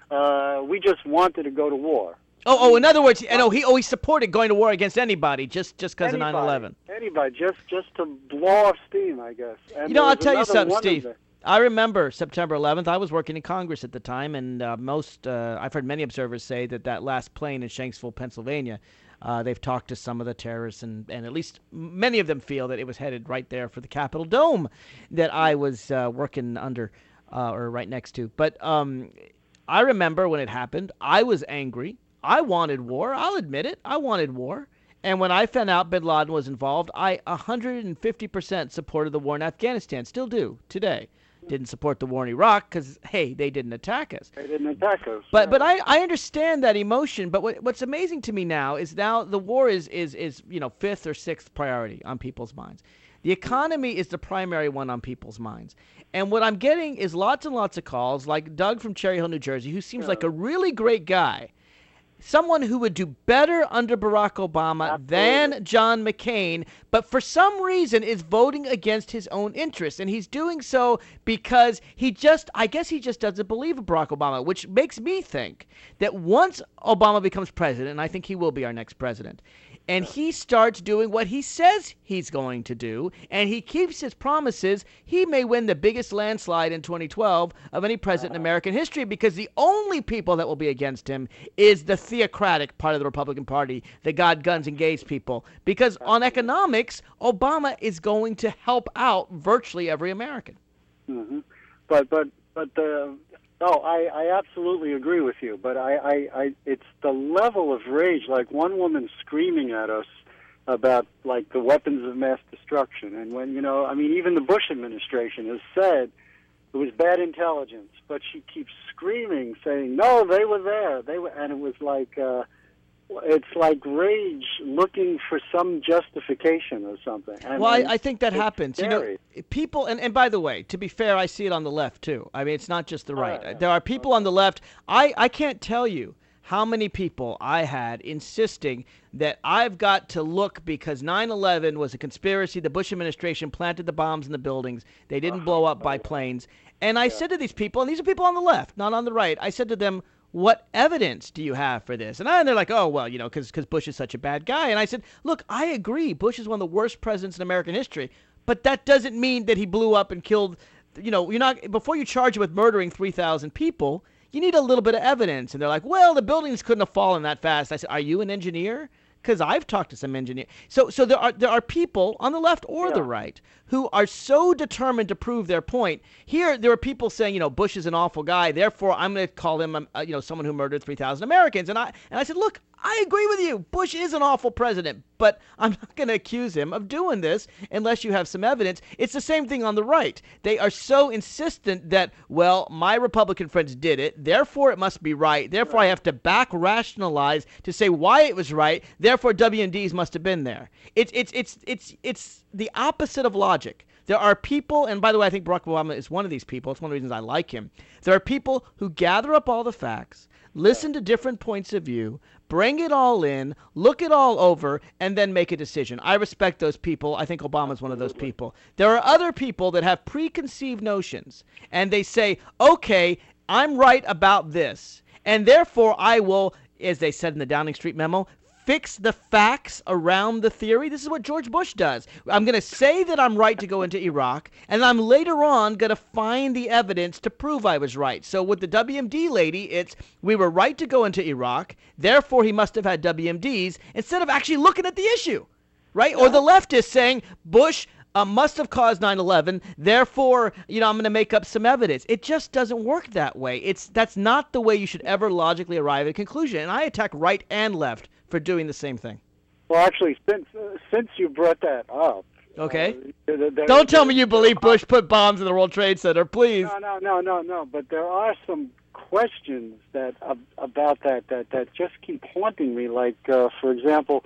uh, we just wanted to go to war. Oh, oh, in other words, I know he always supported going to war against anybody just just because of nine eleven. Anybody, just just to blow off steam, I guess. And You know, there I'll was tell you another something, one of Steve. the- I remember September eleventh. I was working in Congress at the time, and uh, most, uh, I've heard many observers say that that last plane in Shanksville, Pennsylvania, uh, they've talked to some of the terrorists, and, and at least many of them feel that it was headed right there for the Capitol Dome that I was uh, working under uh, or right next to. But um, I remember when it happened, I was angry. I wanted war. I'll admit it. I wanted war. And when I found out bin Laden was involved, I one hundred fifty percent supported the war in Afghanistan. Still do today. Didn't support the war in Iraq because, hey, they didn't attack us. They didn't attack us. But but I, I understand that emotion. But what, what's amazing to me now is now the war is, is, is you know fifth or sixth priority on people's minds. The economy is the primary one on people's minds. And what I'm getting is lots and lots of calls, like Doug from Cherry Hill, New Jersey, who seems like a really great guy. Someone who would do better under Barack Obama than John McCain, but for some reason is voting against his own interests. And he's doing so because he just, I guess he just doesn't believe in Barack Obama, which makes me think that once Obama becomes president, and I think he will be our next president, and he starts doing what he says he's going to do, and he keeps his promises, he may win the biggest landslide in twenty twelve of any president in American history, because the only people that will be against him is the theocratic part of the Republican Party, the God, guns, and gays people. Because on economics, Obama is going to help out virtually every American. hmm But but but the no, I, I absolutely agree with you. But I, I, I it's the level of rage. Like one woman screaming at us about like the weapons of mass destruction, and when you know, I mean, even the Bush administration has said it was bad intelligence, but she keeps screaming, saying, "No, they were there. They were," and it was like. Uh, It's like rage looking for some justification or something. And Well, it's- I, I think that it's happens. You scary. know, people, and, and by the way, to be fair, I see it on the left too. I mean, it's not just the right. There are people on the left. I, I can't tell you how many people I had insisting that I've got to look because nine eleven was a conspiracy. The Bush administration planted the bombs in the buildings. They didn't blow up by planes. And I said to these people, and these are people on the left, not on the right, I said to them, what evidence do you have for this? And, I, and they're like, oh, well, you know, because Bush is such a bad guy. And I said, look, I agree. Bush is one of the worst presidents in American history. But that doesn't mean that he blew up and killed, you know, you're not, before you charge him with murdering three thousand people, you need a little bit of evidence. And they're like, well, the buildings couldn't have fallen that fast. I said, are you an engineer? Because I've talked to some engineers. So so there are there are people on the left or the right who are so determined to prove their point. Here, there are people saying, you know, Bush is an awful guy, therefore I'm going to call him, um, uh, you know, someone who murdered three thousand Americans. And I and I said, look, I agree with you. Bush is an awful president, but I'm not going to accuse him of doing this unless you have some evidence. It's the same thing on the right. They are so insistent that, well, my Republican friends did it, therefore it must be right. Therefore I have to back rationalize to say why it was right. Therefore W M Ds must have been there. It's it's it's it's it's the opposite of logic. There are people, and by the way, I think Barack Obama is one of these people. It's one of the reasons I like him. There are people who gather up all the facts, listen to different points of view, bring it all in, look it all over, and then make a decision. I respect those people. I think Obama's one of those people. There are other people that have preconceived notions, and they say, okay, I'm right about this, and therefore I will, as they said in the Downing Street memo, fix the facts around the theory. This is what George Bush does. I'm going to say that I'm right to go into Iraq, and I'm later on going to find the evidence to prove I was right. So with the W M D lady, it's we were right to go into Iraq, therefore he must have had W M Ds, instead of actually looking at the issue, right? Or the left is saying Bush Uh, must have caused nine eleven, therefore, you know, I'm going to make up some evidence. It just doesn't work that way. It's That's not the way you should ever logically arrive at a conclusion. And I attack right and left for doing the same thing. Well, actually, since uh, since you brought that up, Okay? uh, there- there- Don't tell me there- you believe Bush put bombs in the World Trade Center, please. No, no, no, no, no. But there are some questions that uh, about that that that just keep haunting me. Like, uh, for example,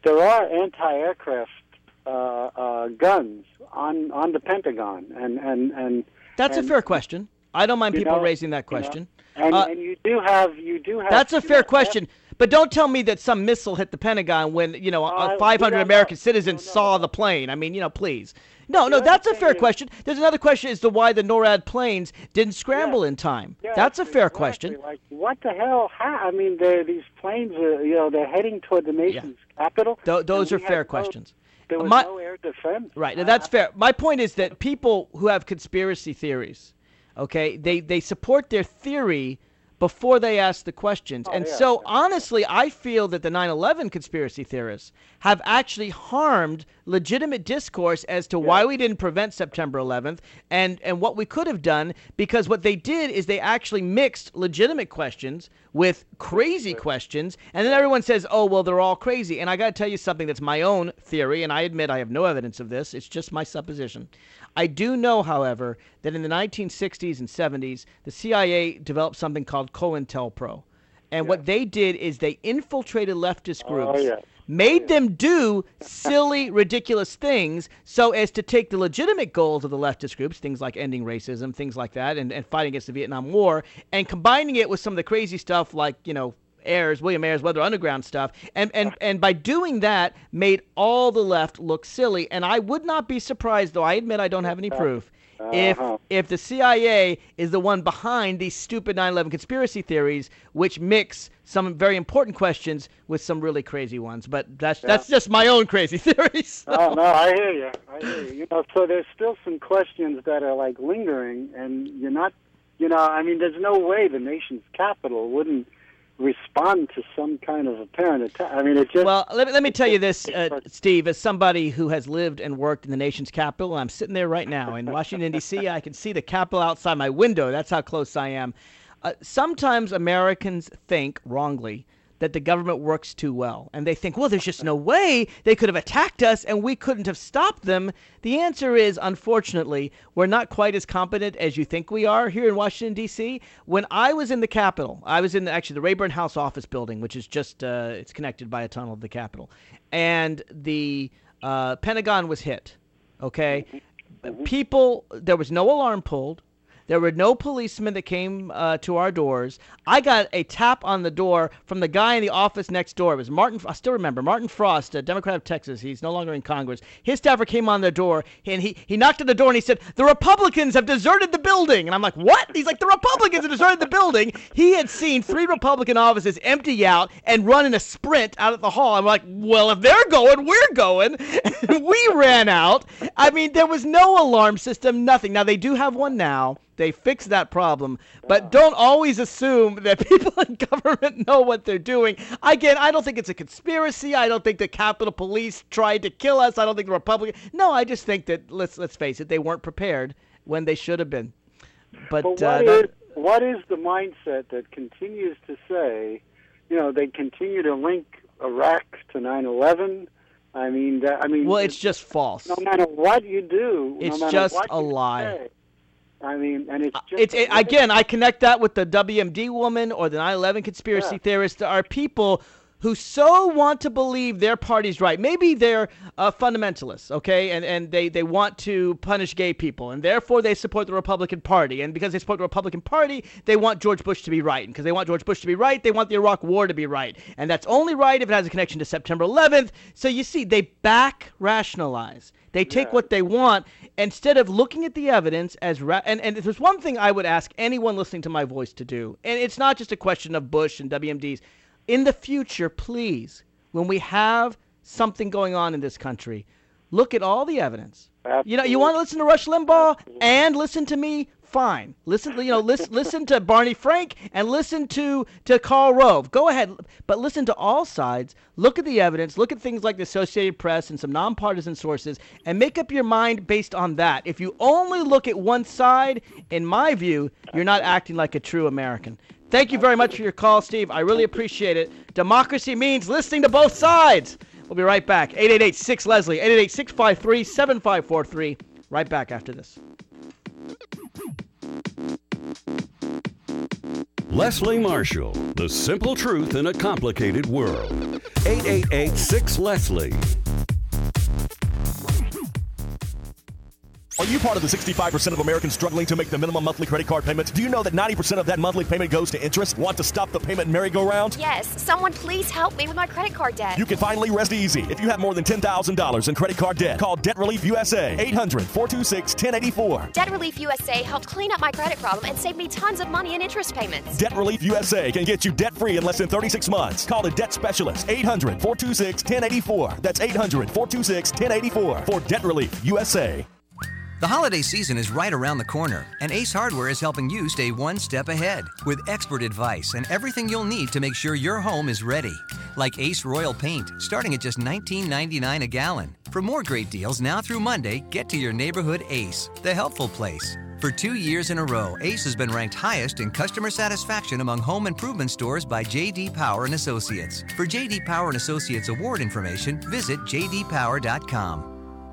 there are anti-aircraft uh, uh, guns on on the Pentagon, and and and that's and, a fair question. I don't mind people know, raising that question. You know, and, uh, and you do have you do have. That's a fair know, question. But don't tell me that some missile hit the Pentagon when, you know, uh, five hundred American know. citizens saw the plane. I mean, you know, please. No, no, that's a fair is, question. There's another question as to why the NORAD planes didn't scramble yeah, in time. Yeah, that's a fair exactly. question. Like, what the hell? How? I mean, these planes are, you know, they're heading toward the nation's yeah. capital. Th- those are fair questions. No, there was My, no air defense. Right, now that's fair. My point is that people who have conspiracy theories, okay, they, they support their theory before they ask the questions. Oh, and yeah, so, yeah. honestly, I feel that the nine eleven conspiracy theorists have actually harmed legitimate discourse as to yeah. why we didn't prevent September eleventh and, and what we could have done, because what they did is they actually mixed legitimate questions with crazy questions, and then everyone says, oh, well, they're all crazy. And I got to tell you something that's my own theory, and I admit I have no evidence of this. It's just my supposition. I do know, however, that in the nineteen sixties and seventies, the C I A developed something called COINTELPRO. And yeah. what they did is they infiltrated leftist groups, oh, yeah. made them do silly, ridiculous things so as to take the legitimate goals of the leftist groups, things like ending racism, things like that, and, and fighting against the Vietnam War, and combining it with some of the crazy stuff like, you know, Ayers, William Ayers, Weather Underground stuff, and, and, and by doing that, made all the left look silly. And I would not be surprised, though I admit I don't have any proof, uh-huh. if if the C I A is the one behind these stupid nine eleven conspiracy theories, which mix some very important questions with some really crazy ones. But that's yeah. that's just my own crazy theories. So. Oh, no, I hear you. I hear you. You know, so there's still some questions that are, like, lingering, and you're not, you know, I mean, there's no way the nation's capital wouldn't respond to some kind of apparent attack. I mean, it just... Well, let me, let me tell you this, uh, Steve, as somebody who has lived and worked in the nation's capital, I'm sitting there right now in Washington, D C I can see the Capitol outside my window. That's how close I am. Uh, sometimes Americans think, wrongly, that the government works too well. And they think, well, there's just no way they could have attacked us and we couldn't have stopped them. The answer is, unfortunately, we're not quite as competent as you think we are here in Washington, D C. When I was in the Capitol, I was in the, actually the Rayburn House office building, which is just, uh, it's connected by a tunnel to the Capitol. And the uh, Pentagon was hit, okay? Mm-hmm. People, there was no alarm pulled. There were no policemen that came uh, to our doors. I got a tap on the door from the guy in the office next door. It was Martin, I still remember, Martin Frost, a Democrat of Texas. He's no longer in Congress. His staffer came on the door, and he, he knocked at the door, and he said, the Republicans have deserted the building. And I'm like, what? He's like, the Republicans have deserted the building. He had seen three Republican offices empty out and run in a sprint out of the hall. I'm like, well, if they're going, we're going. We ran out. I mean, there was no alarm system, nothing. Now, they do have one now. They fixed that problem, but don't always assume that people in government know what they're doing. Again, I don't think it's a conspiracy. I don't think the Capitol Police tried to kill us. I don't think the Republicans. No, I just think that, let's let's face it, they weren't prepared when they should have been. But, but what, uh, is, that, what is the mindset that continues to say, you know, they continue to link Iraq to nine eleven? I mean, that, I mean. Well, it's just false. No matter what you do, it's no matter just what a you lie. Say, I mean, and it's just... It's, it, again, I connect that with the W M D woman or the nine eleven conspiracy yeah. theorists. There are people who so want to believe their party's right. Maybe they're uh, fundamentalists, okay, and, and they, they want to punish gay people, and therefore they support the Republican Party. And because they support the Republican Party, they want George Bush to be right. And because they want George Bush to be right, they want the Iraq War to be right. And that's only right if it has a connection to September eleventh. So you see, they back-rationalize. They take yeah. what they want instead of looking at the evidence as ra- and and if there's one thing I would ask anyone listening to my voice to do, and it's not just a question of Bush and W M Ds. In the future, please, when we have something going on in this country, look at all the evidence. Absolutely. You know, you want to listen to Rush Limbaugh and listen to me? Fine. Listen, you know, listen, listen to Barney Frank and listen to, to Karl Rove. Go ahead, but listen to all sides. Look at the evidence. Look at things like the Associated Press and some nonpartisan sources, and make up your mind based on that. If you only look at one side, in my view, you're not acting like a true American. Thank you very much for your call, Steve. I really appreciate it. Democracy means listening to both sides. We'll be right back. eight eight eight, six, Leslie, eight eight eight, six five three, seven five four three. Right back after this. Leslie Marshall, the simple truth in a complicated world. eight eight eight, six, Leslie. Are you part of the sixty-five percent of Americans struggling to make the minimum monthly credit card payment? Do you know that ninety percent of that monthly payment goes to interest? Want to stop the payment merry-go-round? Yes. Someone please help me with my credit card debt. You can finally rest easy. If you have more than ten thousand dollars in credit card debt, call Debt Relief U S A, eight hundred, four two six, one zero eight four. Debt Relief U S A helped clean up my credit problem and saved me tons of money in interest payments. Debt Relief U S A can get you debt-free in less than thirty-six months. Call a debt specialist, eight hundred, four two six, one zero eight four. That's eight hundred, four two six, one zero eight four for Debt Relief U S A. The holiday season is right around the corner, and Ace Hardware is helping you stay one step ahead with expert advice and everything you'll need to make sure your home is ready. Like Ace Royal Paint, starting at just nineteen ninety-nine a gallon. For more great deals now through Monday, get to your neighborhood Ace, the helpful place. For two years in a row, Ace has been ranked highest in customer satisfaction among home improvement stores by J D. Power and Associates. For J D. Power and Associates award information, visit j d power dot com.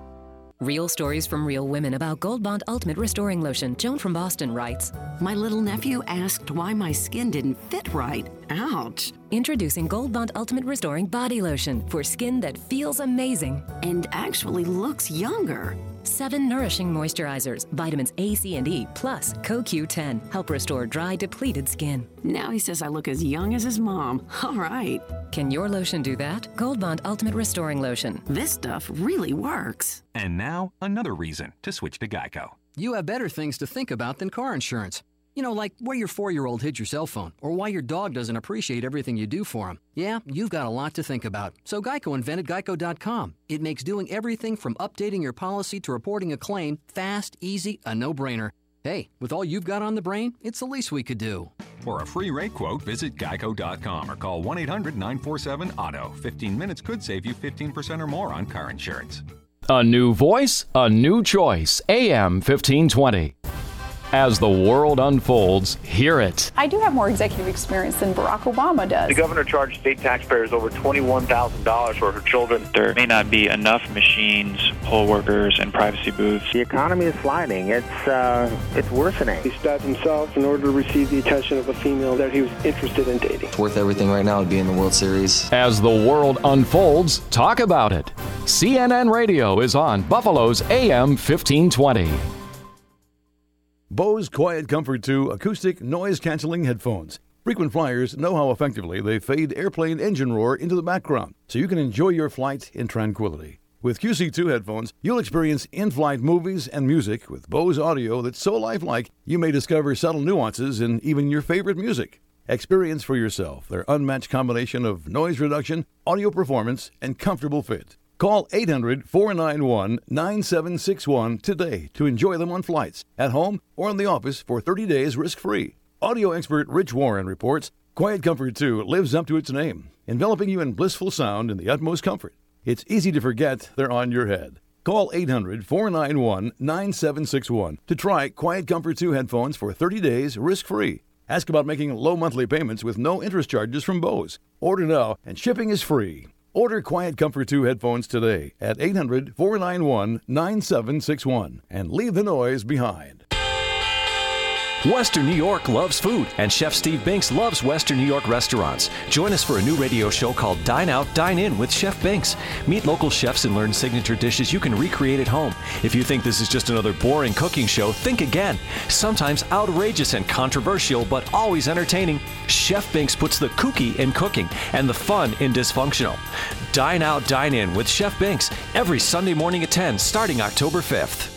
Real stories from real women about Gold Bond Ultimate Restoring Lotion. Joan from Boston writes, My little nephew asked why my skin didn't fit right. Ouch. Introducing Gold Bond Ultimate Restoring Body Lotion for skin that feels amazing and actually looks younger. Seven nourishing moisturizers, vitamins A, C, and E, plus C O Q ten help restore dry, depleted skin. Now he says I look as young as his mom. All right. Can your lotion do that? Gold Bond Ultimate Restoring Lotion. This stuff really works. And now, another reason to switch to Geico. You have better things to think about than car insurance. You know, like where your four-year-old hid your cell phone, or why your dog doesn't appreciate everything you do for him. Yeah, you've got a lot to think about. So Geico invented Geico dot com. It makes doing everything from updating your policy to reporting a claim fast, easy, a no-brainer. Hey, with all you've got on the brain, it's the least we could do. For a free rate quote, visit Geico dot com or call one eight hundred, nine four seven, auto. fifteen minutes could save you fifteen percent or more on car insurance. A new voice, a new choice. A M fifteen twenty. As the world unfolds, hear it. I do have more executive experience than Barack Obama does. The governor charged state taxpayers over twenty-one thousand dollars for her children. There may not be enough machines, poll workers, and privacy booths. The economy is sliding. It's uh, it's worsening. He stabbed himself in order to receive the attention of a female that he was interested in dating. It's worth everything right now to be in the World Series. As the world unfolds, talk about it. C N N Radio is on Buffalo's A M fifteen twenty. Bose Quiet Comfort two acoustic noise-canceling headphones. Frequent flyers know how effectively they fade airplane engine roar into the background, so you can enjoy your flight in tranquility. With Q C two headphones, you'll experience in-flight movies and music with Bose audio that's so lifelike you may discover subtle nuances in even your favorite music. Experience for yourself their unmatched combination of noise reduction, audio performance, and comfortable fit. Call eight hundred, four nine one, nine seven six one today to enjoy them on flights, at home, or in the office for thirty days risk-free. Audio expert Rich Warren reports, Quiet Comfort two lives up to its name, enveloping you in blissful sound in the utmost comfort. It's easy to forget they're on your head. Call eight hundred, four nine one, nine seven six one to try Quiet Comfort two headphones for thirty days risk-free. Ask about making low monthly payments with no interest charges from Bose. Order now, and shipping is free. Order Quiet Comfort two headphones today at eight hundred, four nine one, nine seven six one and leave the noise behind. Western New York loves food, and Chef Steve Binks loves Western New York restaurants. Join us for a new radio show called Dine Out, Dine In with Chef Binks. Meet local chefs and learn signature dishes you can recreate at home. If you think this is just another boring cooking show, think again. Sometimes outrageous and controversial, but always entertaining, Chef Binks puts the kooky in cooking and the fun in dysfunctional. Dine Out, Dine In with Chef Binks every Sunday morning at ten, starting October fifth.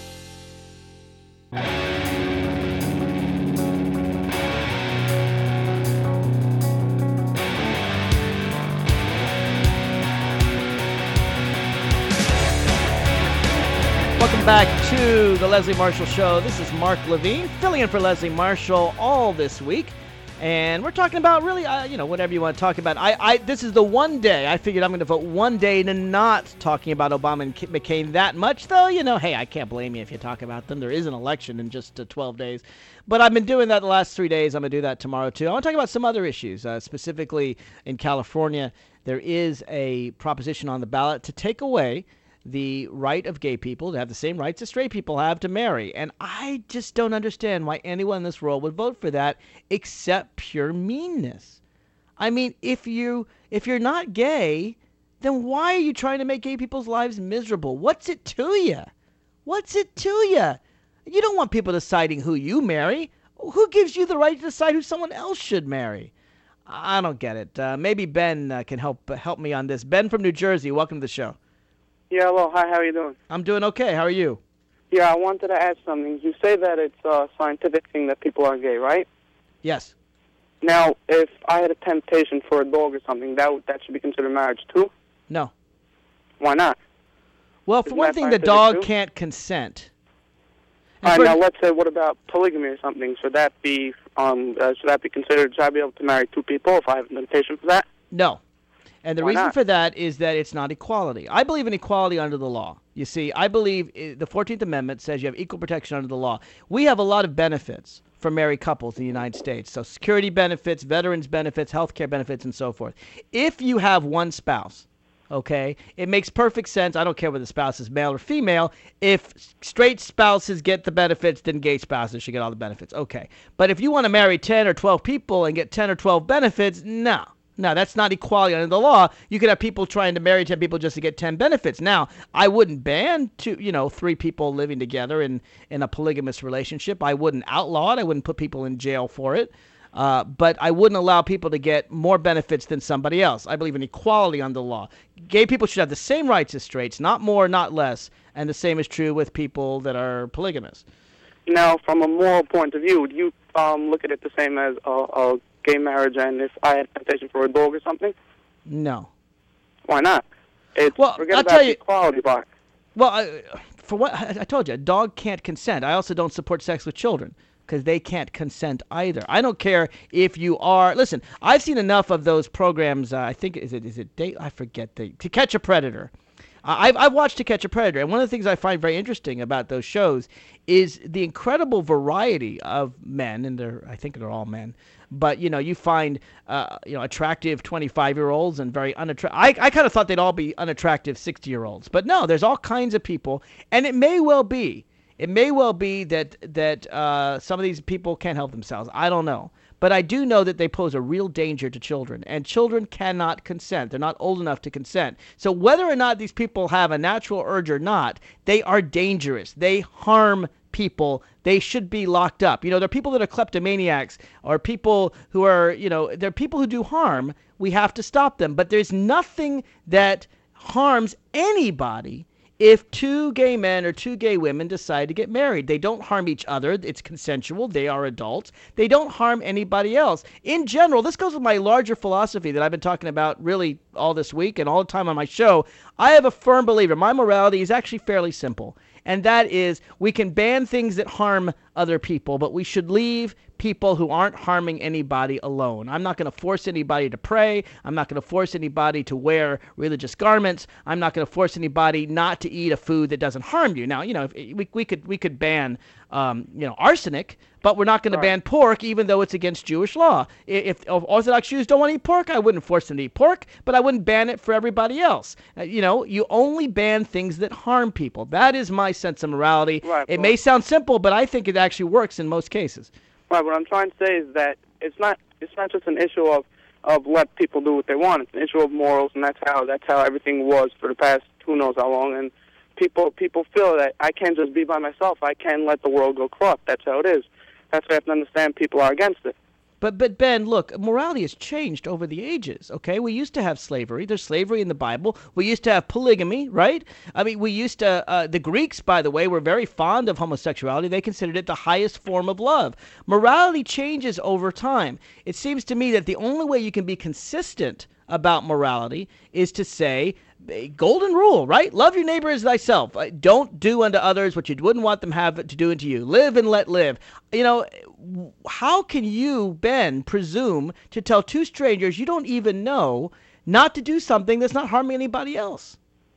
Welcome back to the Leslie Marshall Show. This is Mark Levine, filling in for Leslie Marshall all this week. And we're talking about really, uh, you know, whatever you want to talk about. I, I, this is the one day I figured I'm going to vote one day to not talking about Obama and McCain that much. Though, you know, hey, I can't blame you if you talk about them. There is an election in just uh, twelve days. But I've been doing that the last three days. I'm going to do that tomorrow, too. I want to talk about some other issues. Uh, specifically in California, there is a proposition on the ballot to take away the right of gay people to have the same rights as straight people have to marry. And I just don't understand why anyone in this world would vote for that except pure meanness. I mean, if you if you're not gay, then why are you trying to make gay people's lives miserable? What's it to you? What's it to you? You don't want people deciding who you marry. Who gives you the right to decide who someone else should marry? I don't get it. Uh, maybe Ben uh, can help uh, help me on this. Ben from New Jersey, welcome to the show. Yeah, hello. Hi, how are you doing? I'm doing okay. How are you? Yeah, I wanted to add something. You say that it's a scientific thing that people are gay, right? Yes. Now, if I had a temptation for a dog or something, that would- that should be considered marriage too? No. Why not? Well, for Isn't one that thing, the scientific dog too? can't consent. All right, for- now let's say, what about polygamy or something? Should that be um uh, should that be considered? Should I be able to marry two people if I have a temptation for that? No. And the Why reason not? for that is that it's not equality. I believe in equality under the law. You see, I believe i- the fourteenth Amendment says you have equal protection under the law. We have a lot of benefits for married couples in the United States. So security benefits, veterans benefits, health care benefits, and so forth. If you have one spouse, okay, it makes perfect sense. I don't care whether the spouse is male or female. If straight spouses get the benefits, then gay spouses should get all the benefits. Okay. But if you want to marry ten or twelve people and get ten or twelve benefits, no. No, that's not equality under the law. You could have people trying to marry ten people just to get ten benefits. Now, I wouldn't ban two, you know, three people living together in, in a polygamous relationship. I wouldn't outlaw it. I wouldn't put people in jail for it. Uh, but I wouldn't allow people to get more benefits than somebody else. I believe in equality under the law. Gay people should have the same rights as straights, not more, not less. And the same is true with people that are polygamous. Now, from a moral point of view, do you um look at it the same as a, a gay marriage, and if I had a temptation for a dog or something? No. Why not? It's, Well, forget I'll about tell the you- equality part. Well, I, for what I I told you, a dog can't consent. I also don't support sex with children because they can't consent either. I don't care if you are. Listen, I've seen enough of those programs. Uh, I think is it is it date? I forget the To Catch a Predator. Uh, I've I've watched To Catch a Predator, and one of the things I find very interesting about those shows is the incredible variety of men, and they're I think they're all men. But you know, you find uh, you know attractive twenty-five-year-olds and very unattractive. I I kind of thought they'd all be unattractive sixty-year-olds, but no, there's all kinds of people, and it may well be, it may well be that that uh, some of these people can't help themselves. I don't know, but I do know that they pose a real danger to children, and children cannot consent. They're not old enough to consent. So whether or not these people have a natural urge or not, they are dangerous. They harm people. They should be locked up. You know, there are people that are kleptomaniacs or people who are, you know, there are people who do harm. We have to stop them. But there's nothing that harms anybody if two gay men or two gay women decide to get married. They don't harm each other. It's consensual. They are adults. They don't harm anybody else. In general, this goes with my larger philosophy that I've been talking about really all this week and all the time on my show. I have a firm believer. My morality is actually fairly simple. And that is, we can ban things that harm other people, but we should leave people who aren't harming anybody alone. I'm not going to force anybody to pray. I'm not going to force anybody to wear religious garments. I'm not going to force anybody not to eat a food that doesn't harm you. Now, you know, if we we could we could ban um, you know, arsenic, but we're not going to ban pork, even though it's against Jewish law. If, if Orthodox Jews don't want to eat pork, I wouldn't force them to eat pork, but I wouldn't ban it for everybody else. Uh, you know, you only ban things that harm people. That is my sense of morality. Right, it well- may sound simple, but I think it actually works in most cases. Right, what I'm trying to say is that it's not it's not just an issue of, of let people do what they want. It's an issue of morals, and that's how that's how everything was for the past who knows how long. And people people feel that I can't just be by myself. I can't let the world go corrupt. That's how it is. That's why I have to understand people are against it. But, but Ben, look, morality has changed over the ages, okay? We used to have slavery. There's slavery in the Bible. We used to have polygamy, right? I mean, we used to, uh, the Greeks, by the way, were very fond of homosexuality. They considered it the highest form of love. Morality changes over time. It seems to me that the only way you can be consistent about morality is to say, a golden rule, right? Love your neighbor as thyself. Uh, Don't do unto others what you wouldn't want them have to do unto you. Live and let live. You know, how can you, Ben, presume to tell two strangers you don't even know not to do something that's not harming anybody else?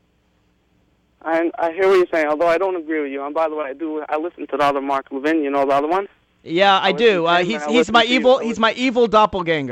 I I hear what you're saying, although I don't agree with you. And by the way, I do I listen to the other Mark Levin. You know the other one? Yeah, I, I do. listen to Uh, him, he's and I he's listen my to you. evil I he's my evil doppelganger.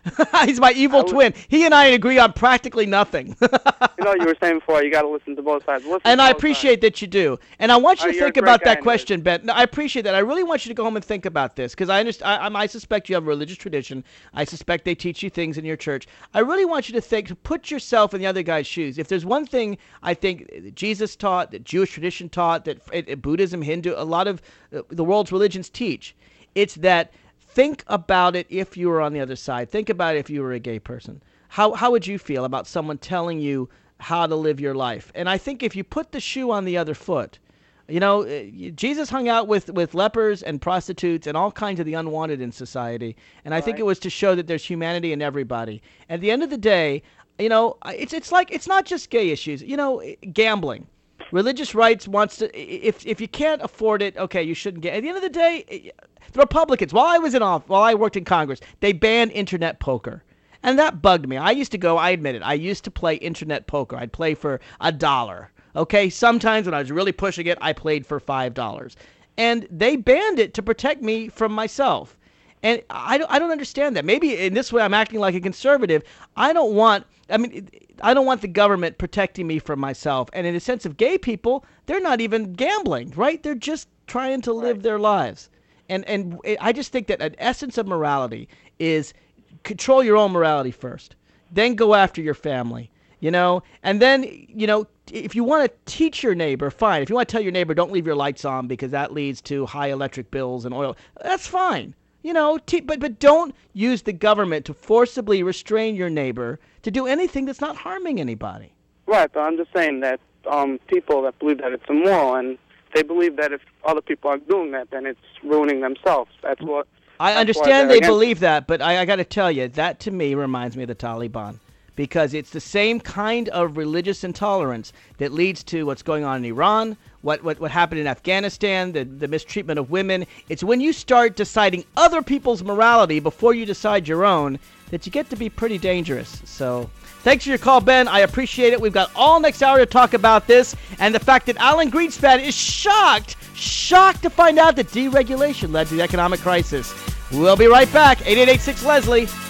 He's my evil was, twin. He and I agree on practically nothing. You know, you were saying before, you got to listen to both sides. Listen and to I both appreciate sides. that you do. And I want you Oh, to you're think a great about that guy, question, Ben. No, I appreciate that. I really want you to go home and think about this because I, understand, I, I, I suspect you have a religious tradition. I suspect they teach you things in your church. I really want you to think, to put yourself in the other guy's shoes. If there's one thing I think that Jesus taught, that Jewish tradition taught, that uh, Buddhism, Hindu, a lot of uh, the world's religions teach, it's that think about it if you were on the other side. Think about it if you were a gay person. How how would you feel about someone telling you how to live your life? And I think if you put the shoe on the other foot, you know, Jesus hung out with, with lepers and prostitutes and all kinds of the unwanted in society. And I think it was to show that there's humanity in everybody. At the end of the day, you know, it's it's like it's not just gay issues. You know, gambling. Religious rights wants to, if if you can't afford it, okay, you shouldn't get. At the end of the day, the Republicans, while I was in off, while I worked in Congress, they banned internet poker. And that bugged me. I used to go, I admit it, I used to play internet poker. I'd play for a dollar. Okay, sometimes when I was really pushing it, I played for five dollars. And they banned it to protect me from myself. And I don't, I don't understand that. Maybe in this way I'm acting like a conservative. I don't want, I mean, I don't want the government protecting me from myself. And in the sense of gay people, they're not even gambling, right? They're just trying to live their lives. And and I just think that an essence of morality is control your own morality first, then go after your family, you know, and then, you know, if you want to teach your neighbor, fine. If you want to tell your neighbor, don't leave your lights on because that leads to high electric bills and oil, that's fine. You know, te- but but don't use the government to forcibly restrain your neighbor to do anything that's not harming anybody. Right, but I'm just saying that um, people that believe that it's immoral, and they believe that if other people are doing that, then it's ruining themselves. That's what... I understand they believe that, but I, I got to tell you, that to me reminds me of the Taliban. Because it's the same kind of religious intolerance that leads to what's going on in Iran, what what, what happened in Afghanistan, the, the mistreatment of women. It's when you start deciding other people's morality before you decide your own that you get to be pretty dangerous. So thanks for your call, Ben. I appreciate it. We've got all next hour to talk about this and the fact that Alan Greenspan is shocked, shocked to find out that deregulation led to the economic crisis. We'll be right back. eight eight eight six Leslie.